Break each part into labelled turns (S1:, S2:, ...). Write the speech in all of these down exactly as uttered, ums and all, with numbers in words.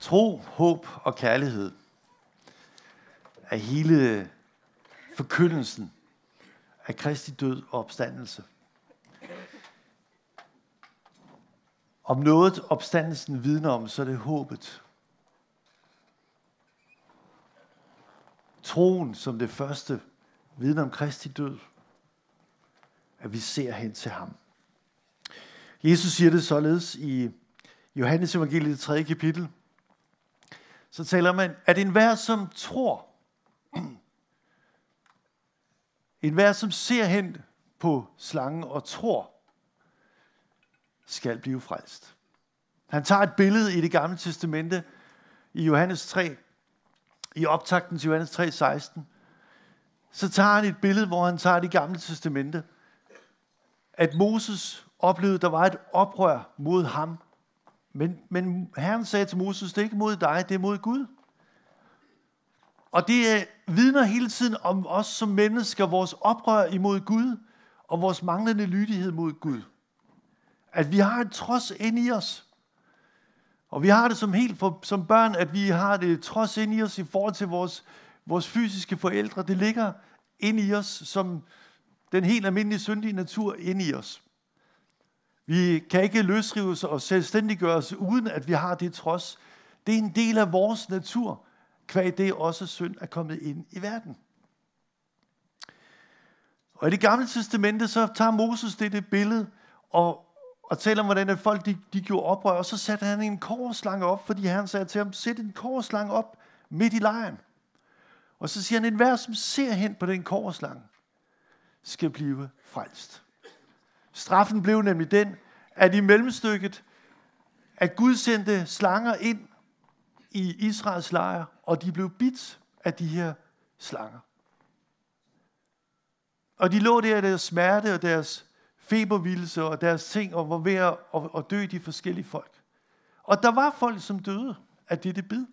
S1: Tro, håb og kærlighed er hele forkyndelsen af Kristi død og opstandelse. Om noget opstandelsen vidner om, så er det håbet. Troen som det første vidner om Kristi død, at vi ser hen til ham. Jesus siger det således i Johannes evangeliet tredje kapitel. Så taler man, at enhver som tror, enhver som ser hen på slangen og tror, skal blive frelst. Han tager et billede i det gamle testamente, i Johannes tre, i optakten til Johannes tre seksten. Så tager han et billede, hvor han tager det gamle testamente, at Moses oplevede, at der var et oprør mod ham. Men, men Herren sagde til Moses, det er ikke mod dig, det er mod Gud. Og det vidner hele tiden om os som mennesker, vores oprør imod Gud, og vores manglende lydighed mod Gud. At vi har et trods ind i os. Og vi har det som helt for, som børn, at vi har det trods ind i os i forhold til vores, vores fysiske forældre. Det ligger ind i os som den helt almindelige syndige natur ind i os. Vi kan ikke løsrive os og selvstændiggøre os, uden at vi har det trods. Det er en del af vores natur, kvad det også synd er kommet ind i verden. Og i det gamle testamente, så tager Moses det, det billede, og, og taler om, hvordan folk de, de gjorde oprør, og så satte han en kobberslange op, fordi han sagde til ham, sæt en kobberslange op midt i lejren. Og så siger han, enhver som ser hen på den kobberslange, skal blive frelst. Straffen blev nemlig den, at i mellemstykket, at Gud sendte slanger ind i Israels lejr, og de blev bidt af de her slanger. Og de lå der i deres smerte og deres febervildelse og deres ting, og var ved at, at, at dø de forskellige folk. Og der var folk, som døde af dette bid.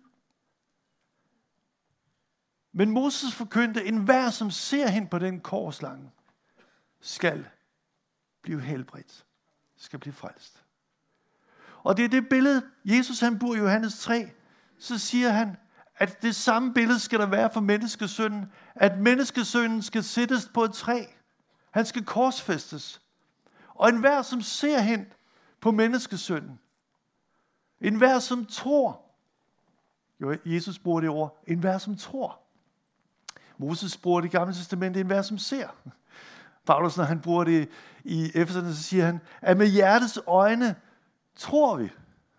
S1: Men Moses forkyndte, enhver som ser hen på den kobberslange, skal blive helbredt, skal blive frelst. Og det er det billede, Jesus han bor i Johannes tre, så siger han, at det samme billede skal der være for menneskesønnen, at menneskesønnen skal sættes på et træ. Han skal korsfæstes. Og enhver som ser hen på menneskesønnen, enhver som tror, jo, Jesus bruger det ord, enhver som tror. Moses bruger det gamle testamente, enhver som ser. Paulus, når han bruger det i Efeserne, så siger han, at med hjertets øjne tror vi.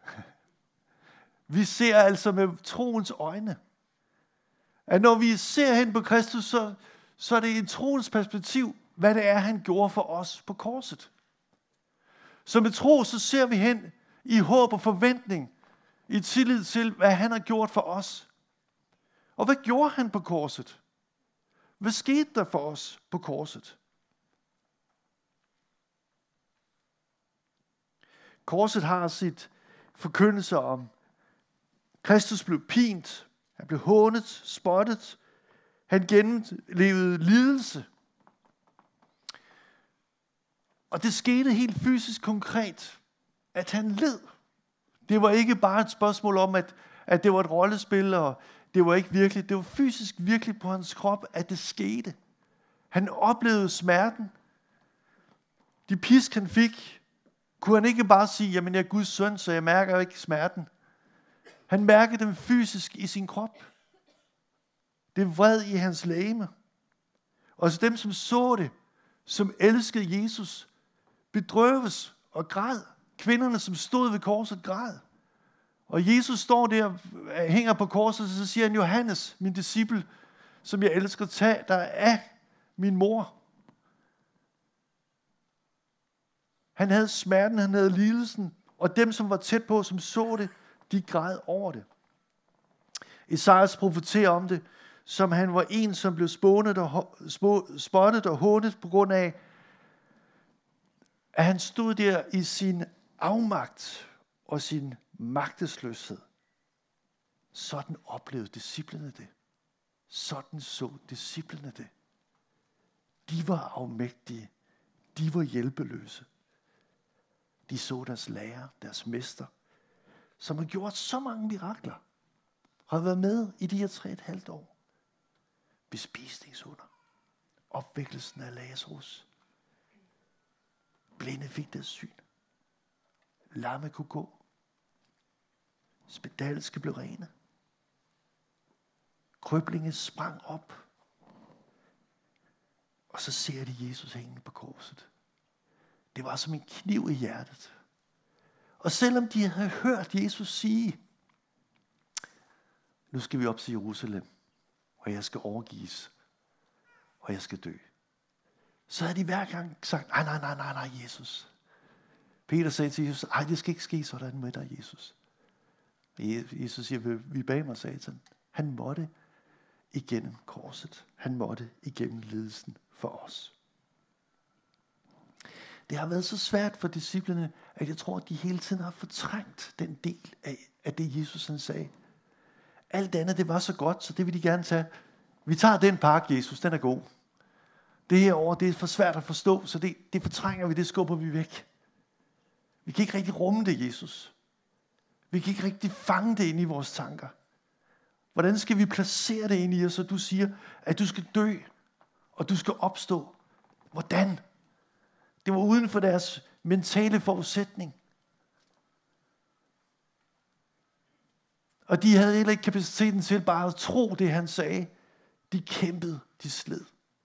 S1: Vi ser altså med troens øjne. At når vi ser hen på Kristus, så, så er det i troens perspektiv, hvad det er, han gjorde for os på korset. Så med tro, så ser vi hen i håb og forventning, i tillid til, hvad han har gjort for os. Og hvad gjorde han på korset? Hvad skete der for os på korset? Korset har sit forkyndelse om, Kristus blev pint, han blev hånet, spottet, han gennemlevede lidelse. Og det skete helt fysisk konkret, at han led. Det var ikke bare et spørgsmål om, at, at det var et rollespil, og det var ikke virkelig. Det var fysisk virkelig på hans krop, at det skete. Han oplevede smerten. De pisk, han fik, kunne han ikke bare sige, jamen jeg er Guds søn, så jeg mærker ikke smerten. Han mærkede dem fysisk i sin krop. Det vred i hans legeme. Og så dem, som så det, som elskede Jesus, bedrøves og græd. Kvinderne, som stod ved korset, græd. Og Jesus står der, hænger på korset, og så siger han, Johannes, min disciple, som jeg elsker, tag dig af min mor. Han havde smerten, han havde lidelsen, og dem, som var tæt på, som så det, de græd over det. Esajas profeterer om det, som han var en, som blev spånet og, spottet og hånet på grund af, at han stod der i sin afmagt og sin magtesløshed. Sådan oplevede disciplene det. Sådan så disciplene det. De var afmægtige. De var hjælpeløse. De så deres lærer, deres mester, som har gjort så mange mirakler, har været med i de her tre og et halvt år. Bespisningsunder, opvækkelsen af Lazarus, blinde fik deres syn, lamme kunne gå, spedalske blev rene, krøblinge sprang op, og så ser de Jesus hængende på korset. Det var som en kniv i hjertet. Og selvom de havde hørt Jesus sige, nu skal vi op til Jerusalem, og jeg skal overgives, og jeg skal dø, så havde de hver gang sagt, nej, nej, nej, nej, nej, Jesus. Peter sagde til Jesus, ej, det skal ikke ske sådan med dig, Jesus. Jesus siger, vi bag mig, Satan. Han måtte igennem korset. Han måtte igennem lidelsen for os. Det har været så svært for disciplene, at jeg tror, at de hele tiden har fortrængt den del af, af det, Jesus han sagde. Alt andet, det var så godt, så det vil de gerne tage. Vi tager den pakke, Jesus, den er god. Det her år, det er for svært at forstå, så det, det fortrænger vi, det skubber vi væk. Vi kan ikke rigtig rumme det, Jesus. Vi kan ikke rigtig fange det ind i vores tanker. Hvordan skal vi placere det ind i os, så du siger, at du skal dø, og du skal opstå? Hvordan? Det var uden for deres mentale forudsætning. Og de havde heller ikke kapaciteten til bare at tro det, han sagde. De kæmpede, de sled.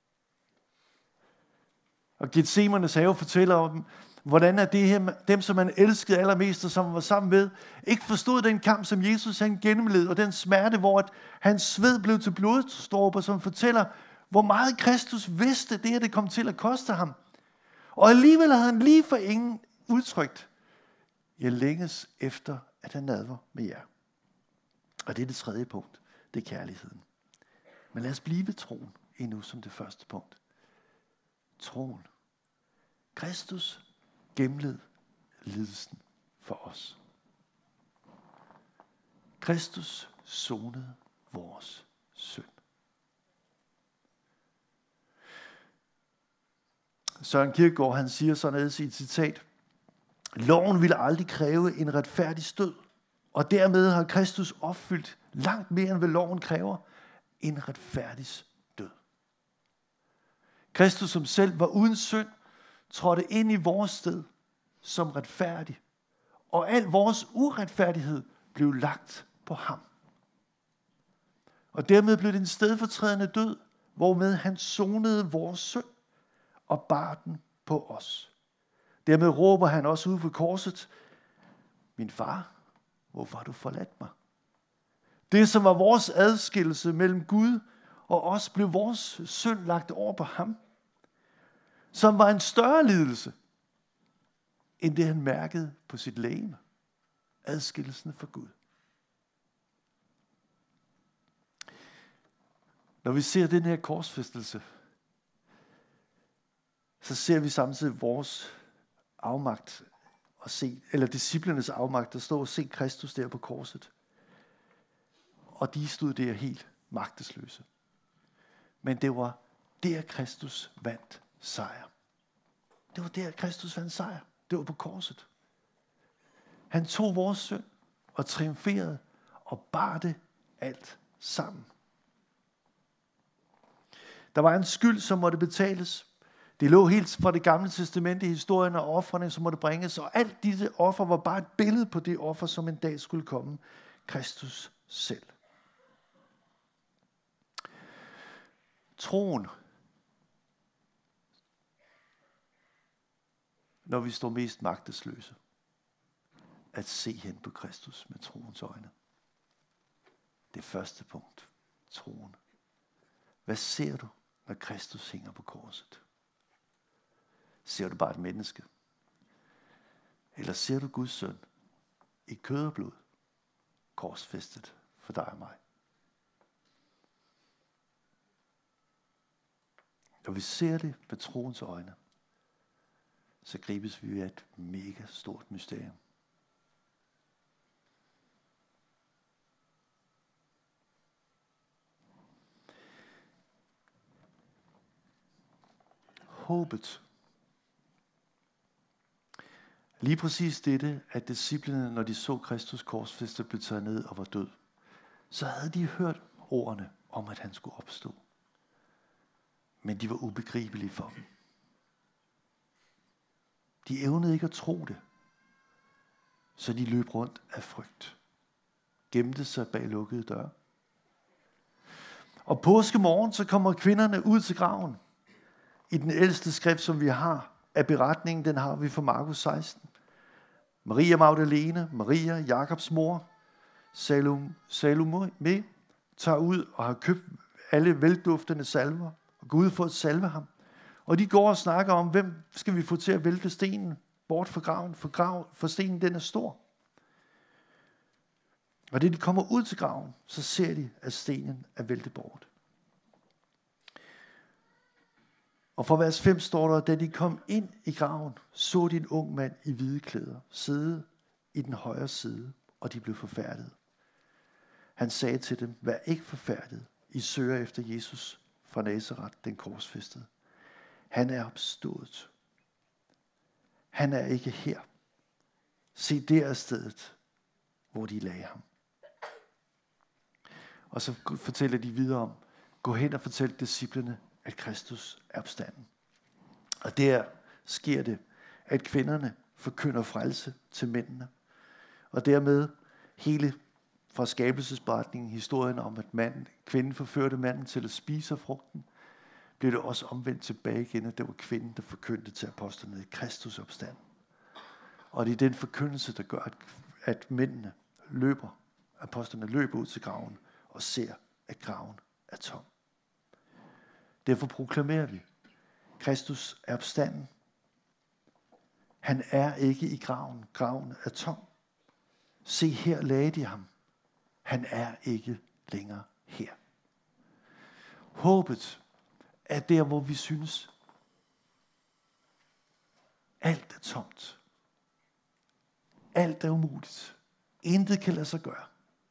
S1: Og Gethsemanes have fortæller om, hvordan er det her, dem, som man elskede allermest, og som var sammen med, ikke forstod den kamp, som Jesus han gennemled, og den smerte, hvor at hans sved blev til blodstråber, som fortæller, hvor meget Kristus vidste, det her det kom til at koste ham. Og alligevel havde han lige for ingen udtrykt, jeg længes efter, at han nadver med jer. Og det er det tredje punkt, det er kærligheden. Men lad os blive ved troen endnu som det første punkt. Troen. Kristus gennemled lidelsen for os. Kristus sonede vores synd. Søren Kierkegaard, han siger således i et citat, loven ville aldrig kræve en retfærdig stød, og dermed har Kristus opfyldt langt mere end hvad loven kræver, en retfærdig død. Kristus som selv var uden synd, trådte ind i vores sted som retfærdig, og al vores uretfærdighed blev lagt på ham. Og dermed blev det en stedfortrædende død, hvormed han sonede vores synd og bar den på os. Dermed råber han også ud på korset, min far, hvorfor har du forladt mig? Det, som var vores adskillelse mellem Gud og os, blev vores synd lagt over på ham, som var en større lidelse, end det han mærkede på sit legeme. Adskillelsen fra Gud. Når vi ser den her korsfæstelse, så ser vi samtidig vores afmagt, og se, eller disciplernes afmagt, der står og se Kristus der på korset. Og de stod der helt magtesløse. Men det var der Kristus vandt sejr. Det var der Kristus vandt sejr. Det var på korset. Han tog vores synd og triumferede og bar det alt sammen. Der var en skyld, som måtte betales. Det lå helt fra det gamle testamente i historien og ofrene, som måtte bringes, og alt disse offer var bare et billede på det offer, som en dag skulle komme. Kristus selv. Troen, når vi står mest magtesløse, at se hen på Kristus med troens øjne. Det første punkt. Troen. Hvad ser du, når Kristus hænger på korset? Ser du bare et menneske? Eller ser du Guds søn i kød og blod, korsfæstet for dig og mig? Når vi ser det med troens øjne, så gribes vi af et mega stort mysterium. Håbet. Lige præcis dette, at disciplene, når de så Kristus korsfæstet, blev taget ned og var død, så havde de hørt ordene om, at han skulle opstå. Men de var ubegribelige for dem. De evnede ikke at tro det, så de løb rundt af frygt. Gemte sig bag lukkede døre. Og påskemorgen, så kommer kvinderne ud til graven. I den ældste skrift, som vi har af beretningen, den har vi fra Markus seksten. Maria Magdalene, Maria, Jakobs mor, Salome, Salome tager ud og har købt alle velduftende salver og går ud for at salve ham. Og de går og snakker om, hvem skal vi få til at vælte stenen bort fra graven, for, grav, for stenen den er stor. Og da de kommer ud til graven, så ser de, at stenen er væltet bort. Og fra vers fem står der, da de kom ind i graven, så de en ung mand i hvide klæder sidde i den højre side, og de blev forfærdet. Han sagde til dem, vær ikke forfærdet, I søger efter Jesus fra Nazaret, den korsfæstede. Han er opstået. Han er ikke her. Se, det er stedet, hvor de lagde ham. Og så fortæller de videre om, gå hen og fortæl disciplene, at Kristus er opstanden. Og der sker det, at kvinderne forkynder frelse til mændene. Og dermed hele fra skabelsesberetningen, historien om, at manden, kvinden forførte manden til at spise af frugten, blev det også omvendt tilbage igen, at det var kvinden, der forkyndte til apostlene i Kristus opstand. Og det er den forkyndelse, der gør, at, at mændene løber, apostlene løber ud til graven og ser, at graven er tom. Derfor proklamerer vi, Kristus er opstanden. Han er ikke i graven. Graven er tom. Se, her lagde de ham. Han er ikke længere her. Håbet er der, hvor vi synes, alt er tomt. Alt er umuligt. Intet kan lade sig gøre.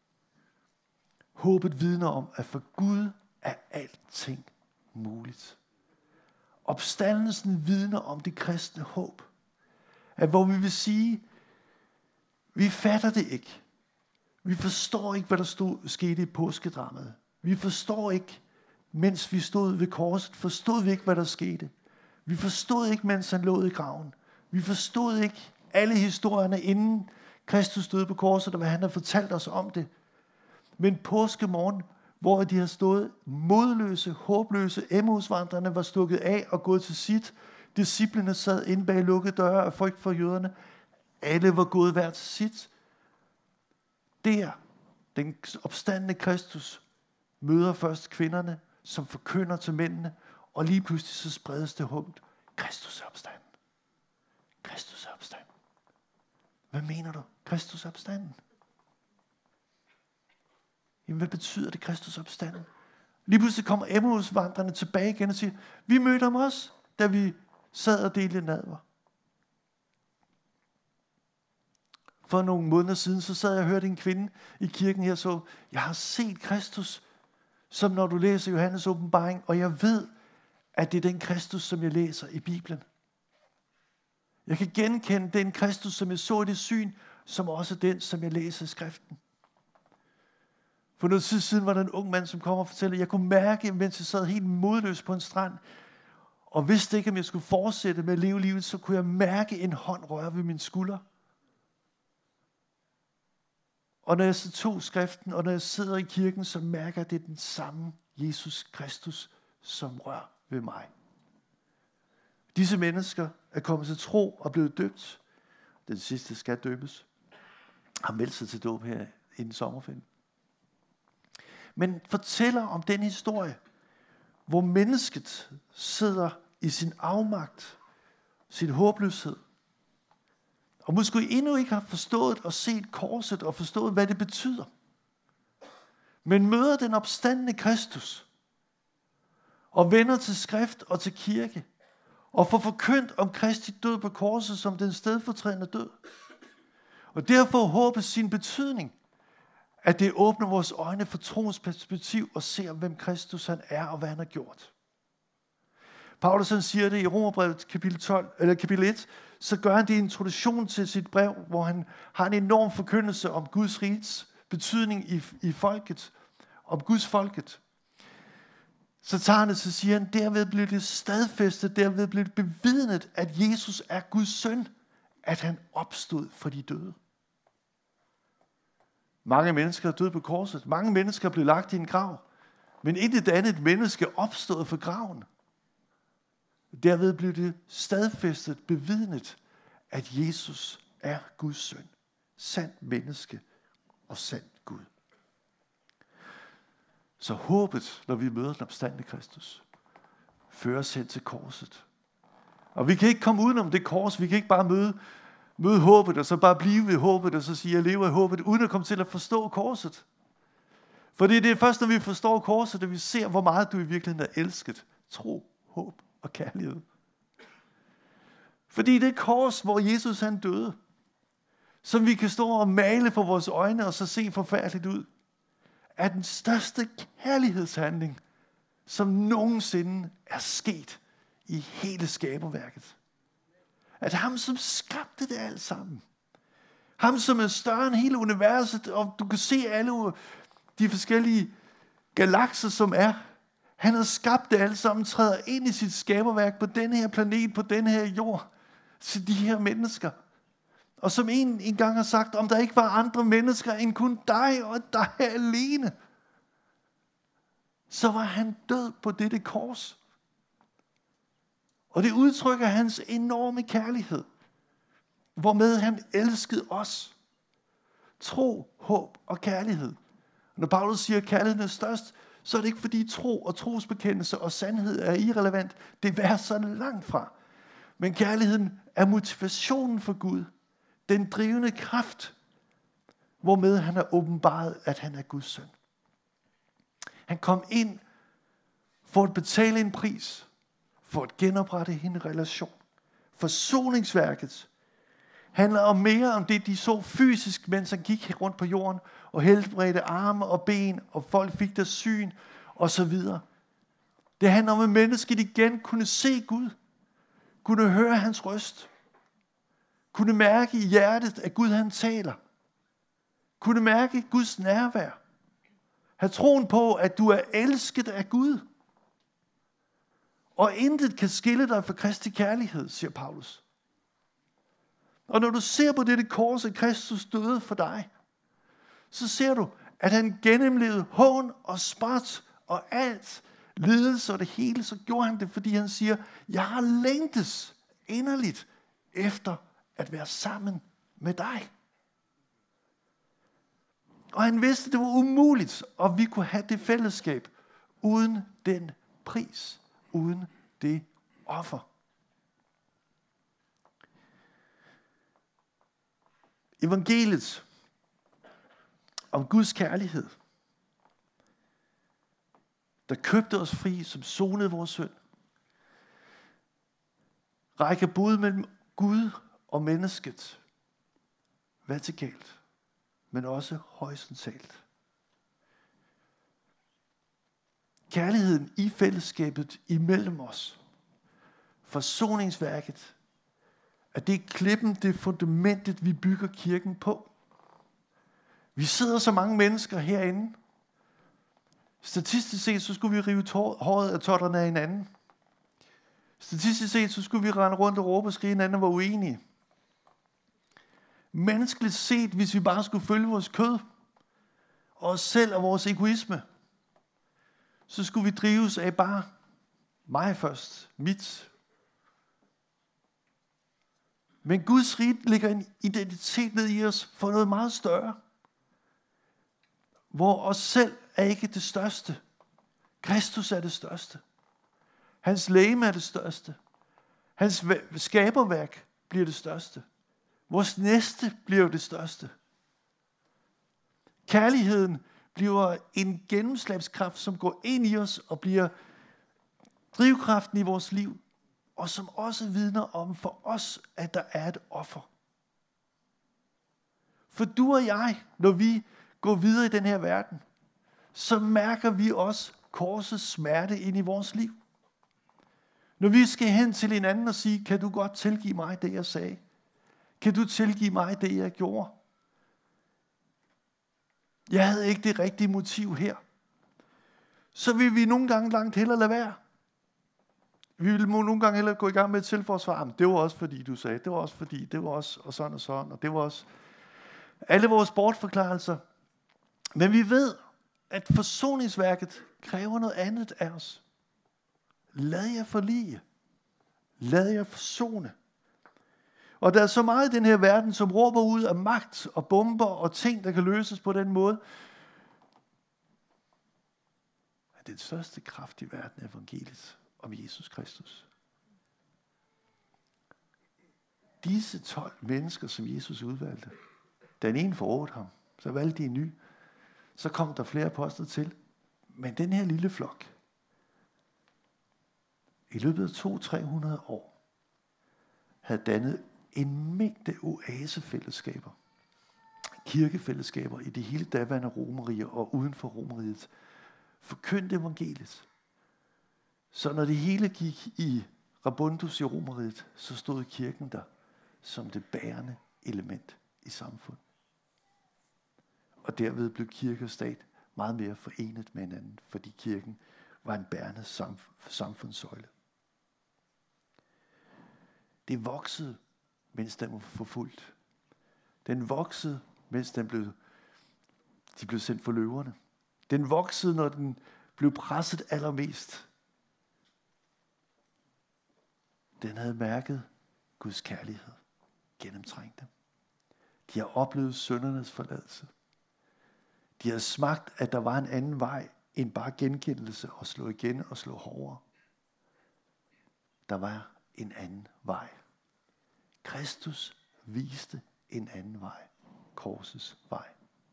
S1: Håbet vidner om, at for Gud er alting muligt. Opstandelsen vidner om det kristne håb. At hvor vi vil sige, vi fatter det ikke. Vi forstår ikke, hvad der stod, skete i påskedramaet. Vi forstår ikke, mens vi stod ved korset, forstod vi ikke, hvad der skete. Vi forstod ikke, mens han lå i graven. Vi forstod ikke alle historierne, inden Kristus stod på korset, og hvad han har fortalt os om det. Men påskemorgen, hvor de har stået modløse, håbløse, Emmausvandrerne var stukket af og gået til sit. Disciplene sad inde bag lukkede døre af frygt for jøderne. Alle var gået hver til sit. Der, den opstandne Kristus, møder først kvinderne, som forkynder til mændene, og lige pludselig så spredes det håbet. Kristus er opstanden. Kristus er opstanden. Hvad mener du? Kristus er opstanden. Jamen, hvad betyder det, Kristus opstanden? Lige pludselig kommer Emmausvandrerne tilbage igen og siger, vi mødte ham også, da vi sad og delte nadver. For nogle måneder siden, så sad jeg og hørte en kvinde i kirken her, så jeg har set Kristus, som når du læser Johannes åbenbaring, og jeg ved, at det er den Kristus, som jeg læser i Bibelen. Jeg kan genkende den Kristus, som jeg så i det syn, som også den, som jeg læser i skriften. For noget tid siden var der en ung mand, som kom og fortalte, at jeg kunne mærke, mens jeg sad helt modløs på en strand, og vidste ikke, om jeg skulle fortsætte med at leve livet, så kunne jeg mærke en hånd røre ved min skulder. Og når jeg så tog skriften, og når jeg sidder i kirken, så mærker jeg, at det er den samme Jesus Kristus, som rører ved mig. Disse mennesker er kommet til tro og blevet døbt. Den sidste skal døbes. Har meldt sig til dåb her inden sommerferien. Men fortæller om den historie, hvor mennesket sidder i sin afmagt, sin håbløshed, og måske endnu ikke har forstået og set korset og forstået, hvad det betyder. Men møder den opstandne Kristus og vender til skrift og til kirke og får forkyndt om Kristi død på korset som den stedfortrædende død. Og derfor håber sin betydning, at det åbner vores øjne for troens perspektiv og ser, hvem Kristus han er og hvad han har gjort. Paulus han siger det i Romerbrevet kapitel tolv eller kapitel et, så gør han det i introduktion til sit brev, hvor han har en enorm forkyndelse om Guds riges betydning i, i folket, om Guds folket. Så tager han det, så siger han, derved bliver det stadfæstet, derved bliver det bevidnet, at Jesus er Guds søn, at han opstod fra de døde. Mange mennesker er døde på korset. Mange mennesker blev lagt i en grav. Men intet andet menneske opstod fra graven. Derved blev det stadfæstet, bevidnet, at Jesus er Guds søn. Sandt menneske og sandt Gud. Så håbet, når vi møder den opstandne Kristus, fører os hen til korset. Og vi kan ikke komme udenom det kors. Vi kan ikke bare møde, møde håbet, og så bare blive ved håbet, og så sige, jeg lever i håbet, uden at komme til at forstå korset. For det er først, når vi forstår korset, at vi ser, hvor meget du i virkeligheden er elsket. Tro, håb og kærlighed. Fordi det kors, hvor Jesus han døde, som vi kan stå og male for vores øjne, og så se forfærdeligt ud, er den største kærlighedshandling, som nogensinde er sket i hele skaberværket. At ham, som skabte det alt sammen, ham, som er større end hele universet, og du kan se alle de forskellige galakser, som er, han har skabt det alt sammen, træder ind i sit skaberværk på denne her planet, på denne her jord, til de her mennesker. Og som en engang har sagt, om der ikke var andre mennesker end kun dig og dig alene, så var han død på dette kors. Og det udtrykker hans enorme kærlighed, hvormed han elskede os. Tro, håb og kærlighed. Når Paulus siger, at kærligheden er størst, så er det ikke fordi tro og trosbekendelse og sandhed er irrelevant. Det er så langt fra. Men kærligheden er motivationen for Gud. Den drivende kraft, hvormed han har åbenbaret, at han er Guds søn. Han kom ind for at betale en pris, for at genoprette en relation. Forsoningsværket handler om mere om det, de så fysisk, mens han gik rundt på jorden, og helbredte arme og ben, og folk fik deres syn, og så videre. Det handler om, at mennesket igen kunne se Gud, kunne høre hans røst, kunne mærke i hjertet, at Gud han taler, kunne mærke Guds nærvær, have troen på, at du er elsket af Gud, og intet kan skille dig fra Kristi kærlighed, siger Paulus. Og når du ser på dette kors, at Kristus døde for dig, så ser du, at han gennemlevede hån og spot og alt, lidelse og det hele, så gjorde han det, fordi han siger, jeg har længtes inderligt efter at være sammen med dig. Og han vidste, det var umuligt, og vi kunne have det fællesskab uden den pris, uden det offer. Evangeliet om Guds kærlighed, der købte os fri, som sonede vores synd, rækker både mellem Gud og mennesket vertikalt, men også horisontalt. Kærligheden i fællesskabet imellem os, forsoningsværket, at det er klippen, det er fundamentet, vi bygger kirken på. Vi sidder så mange mennesker herinde. Statistisk set, så skulle vi rive håret af totterne af hinanden. Statistisk set, så skulle vi rende rundt og råbe og skrige, hinanden var uenige. Menneskeligt set, hvis vi bare skulle følge vores kød, og os selv og vores egoisme, så skulle vi drives af bare mig først, mit. Men Guds rige ligger en identitet ned i os for noget meget større, hvor os selv er ikke det største. Kristus er det største. Hans legeme er det største. Hans skaberværk bliver det største. Vores næste bliver det største. Kærligheden bliver en gennemslagskraft, som går ind i os og bliver drivkraften i vores liv, og som også vidner om for os, at der er et offer. For du og jeg, når vi går videre i den her verden, så mærker vi også korsets smerte ind i vores liv. Når vi skal hen til hinanden og sige, kan du godt tilgive mig det, jeg sagde? Kan du tilgive mig det, jeg gjorde? Jeg havde ikke det rigtige motiv her. Så vil vi nogle gange langt hellere lade være. Vi vil nogle gange hellere gå i gang med et selvforsvar. Det var også fordi, du sagde. Det var også fordi. Det var også og sådan og sådan. Og det var også alle vores bortforklarelser. Men vi ved, at forsoningsværket kræver noget andet af os. Lad jer forlige. Lad jer forsone. Og der er så meget i den her verden, som råber ud af magt og bomber og ting, der kan løses på den måde. At den største kraft i verden er evangeliet om Jesus Kristus. Disse tolv mennesker, som Jesus udvalgte, den ene forrådte ham, så valgte de en ny. Så kom der flere apostler til. Men den her lille flok, i løbet af to til tre hundrede år, havde dannet en mængde oasefællesskaber, kirkefællesskaber i det hele daværende Romerige og uden for Romeriet, forkyndte evangeliet. Så når det hele gik i rabundus i Romeriet, så stod kirken der som det bærende element i samfundet. Og derved blev kirke og stat meget mere forenet med hinanden, fordi kirken var en bærende samf- samfundssøjle. Det voksede, mens den var forfulgt. Den voksede, mens den blev, de blev sendt for løverne. Den voksede, når den blev presset allermest. Den havde mærket Guds kærlighed gennemtrængt dem. De har oplevet syndernes forladelse. De har smagt, at der var en anden vej end bare genkendelse og slå igen og slå hårdere. Der var en anden vej. Kristus viste en anden vej. Korsets vej.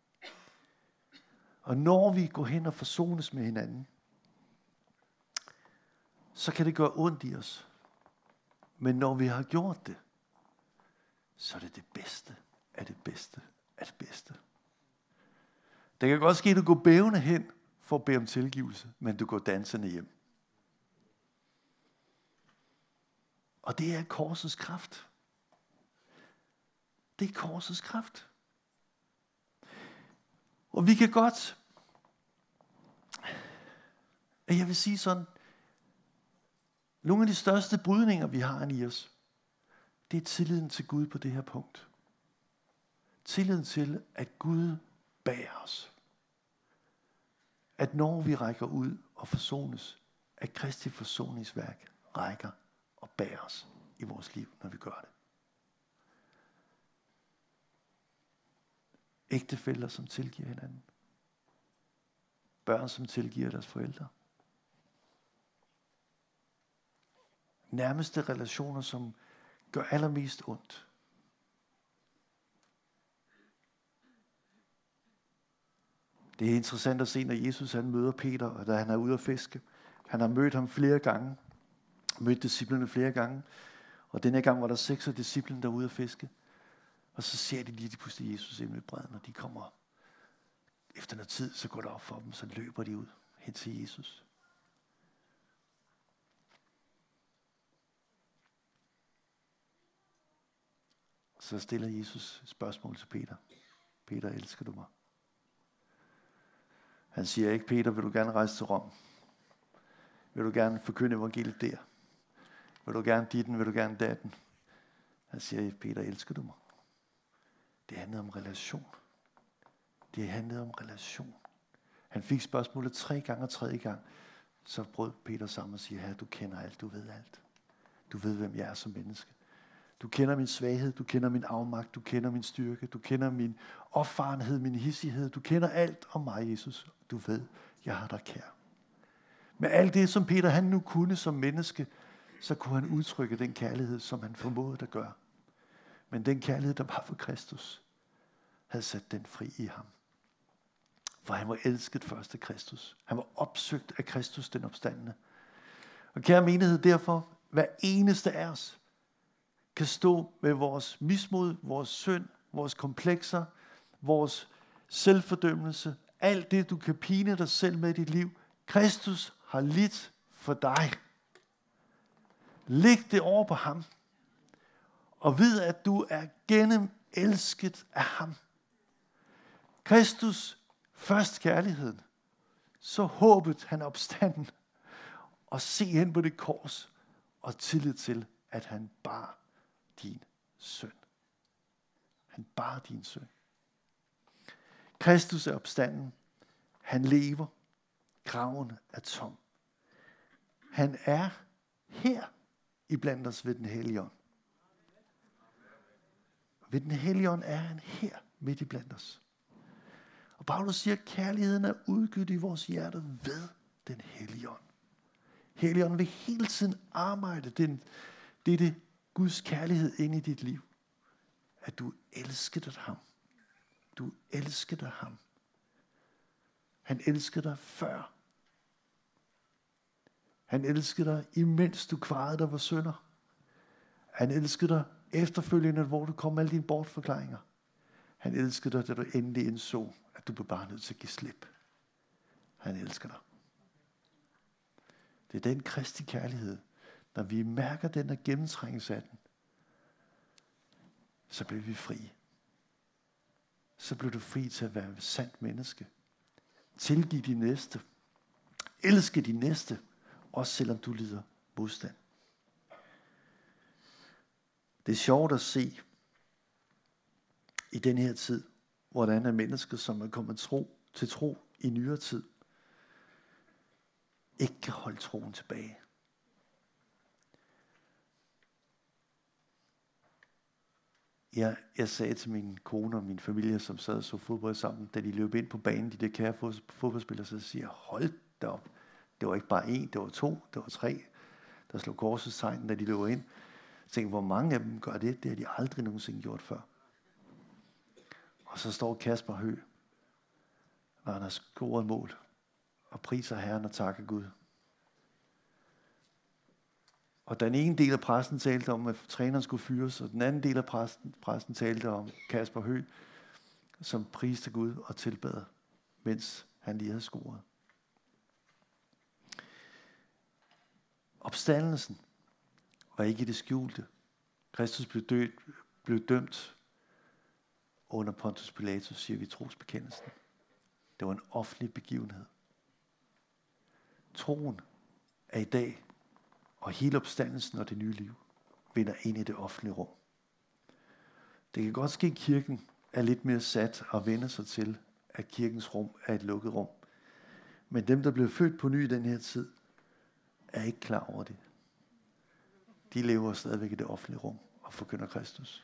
S1: Og når vi går hen og forsones med hinanden, så kan det gøre ondt i os. Men når vi har gjort det, så er det det bedste af det bedste af det bedste. Det kan godt ske, at du går bævende hen for at bede om tilgivelse, men du går dansende hjem. Og det er korsets kraft. Det er korsets kraft. Og vi kan godt, jeg vil sige sådan, nogle af de største brydninger, vi har i os, det er tilliden til Gud på det her punkt. Tilliden til, at Gud bærer os. At når vi rækker ud og forsones, at Kristi forsoningsværk rækker og bærer os i vores liv, når vi gør det. Ægtefæller, som tilgiver hinanden. Børn, som tilgiver deres forældre. Nærmeste relationer, som gør allermest ondt. Det er interessant at se, når Jesus han møder Peter, og da han er ude at fiske. Han har mødt ham flere gange. Mødt disciplene flere gange. Og denne gang var der seks af disciplene, der var ude at fiske. Og så ser de lige pludselig Jesus ind ved bredden, og de kommer. Efter noget tid, så går det op for dem, så løber de ud hen til Jesus. Så stiller Jesus et spørgsmål til Peter. Peter, elsker du mig? Han siger ikke, Peter, vil du gerne rejse til Rom? Vil du gerne forkynde evangeliet der? Vil du gerne ditten? Vil du gerne datten? Han siger, Peter, elsker du mig? Det handlede om relation. Det handlede om relation. Han fik spørgsmålet tre gange og tredje gang. Så brød Peter sammen og siger, Herre, du kender alt, du ved alt. Du ved, hvem jeg er som menneske. Du kender min svaghed, du kender min afmagt, du kender min styrke, du kender min opfarenhed, min hissighed. Du kender alt om mig, Jesus. Du ved, jeg har dig kær. Med alt det, som Peter han nu kunne som menneske, så kunne han udtrykke den kærlighed, som han formåede at gøre. Men den kærlighed, der var for Kristus, havde sat den fri i ham. For han var elsket først af Kristus. Han var opsøgt af Kristus, den opstandne. Og kære menighed, derfor, hver eneste af os, kan stå med vores mismod, vores synd, vores komplekser, vores selvfordømmelse, alt det, du kan pine dig selv med i dit liv. Kristus har lidt for dig. Læg det over på ham. Og vid, at du er gennem elsket af ham. Kristus først kærligheden. Så håbet han opstanden. Og se hen på det kors. Og tillid til, at han bar din synd. Han bar din synd. Kristus er opstanden. Han lever. Graven er tom. Han er her iblandt os ved den hellige ånd. Ved den hellige ånd er han her midt iblandt os. Og Paulus siger, at kærligheden er udgivet i vores hjerter ved den hellige ånd. Helligånden vil hele tiden arbejde den, det er det Guds kærlighed ind i dit liv. At du elskede af ham. Du elskede af ham. Han elskede dig før. Han elskede dig, imens du kvarede dig var synder. Han elskede dig efterfølgende, hvor du kom med alle dine bortforklaringer. Han elskede dig, da du endelig indså, at du blev bare nødt til at give slip. Han elsker dig. Det er den kristi kærlighed. Når vi mærker den og gennemtrænges af den, så bliver vi fri. Så bliver du fri til at være et sandt menneske. Tilgiv din næste. Elske din næste. Også selvom du lider modstand. Det er sjovt at se i den her tid, hvordan er mennesker, som er kommet tro, til tro i nyere tid, ikke kan holde troen tilbage. Jeg, jeg sagde til min kone og min familie, som sad og så fodbold sammen, da de løb ind på banen, de der kære fodboldspillere, så siger jeg, hold da op. Det var ikke bare en, det var to, det var tre, der slog korsets tegn, da de løber ind. Jeg tænkte, hvor mange af dem gør det? Det har de aldrig nogensinde gjort før. Og så står Kasper Høgh, når han har scoret mål, og priser Herren og takker Gud. Og den ene del af præsten talte om, at træneren skulle fyres, og den anden del af præsten, præsten talte om Kasper Høgh, som priste Gud og tilbad, mens han lige havde scoret. Opstandelsen var ikke i det skjulte. Kristus blev, død, blev dømt under Pontius Pilatus, siger vi i trosbekendelsen. Det var en offentlig begivenhed. Troen er i dag, og hele opstandelsen og det nye liv, vinder ind i det offentlige rum. Det kan godt ske, at kirken er lidt mere sat og vender sig til, at kirkens rum er et lukket rum. Men dem, der blev født på ny i den her tid, er ikke klar over det. De lever stadigvæk i det offentlige rum og forkynder Kristus.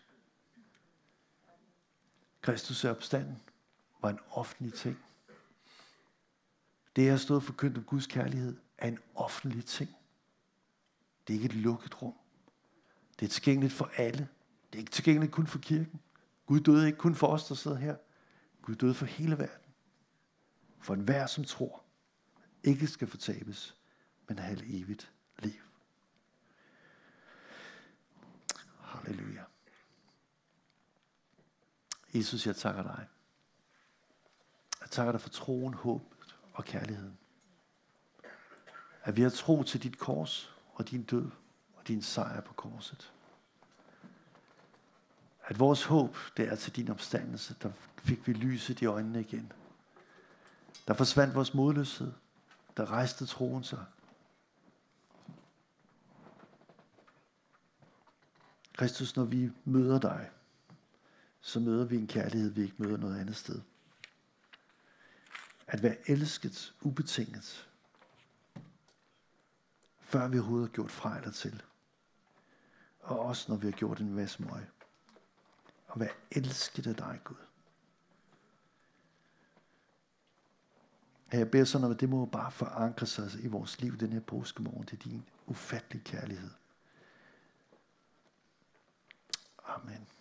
S1: Kristus er opstanden var en offentlig ting. Det, jeg har stået og forkyndt om Guds kærlighed, er en offentlig ting. Det er ikke et lukket rum. Det er tilgængeligt for alle. Det er ikke tilgængeligt kun for kirken. Gud døde ikke kun for os, der sidder her. Gud døde for hele verden. For enhver, som tror, ikke skal fortabes, men have evigt liv. Halleluja. Jesus, jeg takker dig. Jeg takker dig for troen, håbet og kærligheden. At vi har tro til dit kors og din død og din sejr på korset. At vores håb, det er til din opstandelse. Der fik vi lyset i øjnene igen. Der forsvandt vores modløshed. Der rejste troen sig. Kristus, når vi møder dig, så møder vi en kærlighed, vi ikke møder noget andet sted. At være elsket, ubetinget, før vi overhovedet har gjort fra eller til. Og også når vi har gjort en masse møg. At være elsket af dig, Gud. Jeg beder sådan, at det må bare forankre sig i vores liv den her påskemorgen. Det er din ufattelige kærlighed. Amen.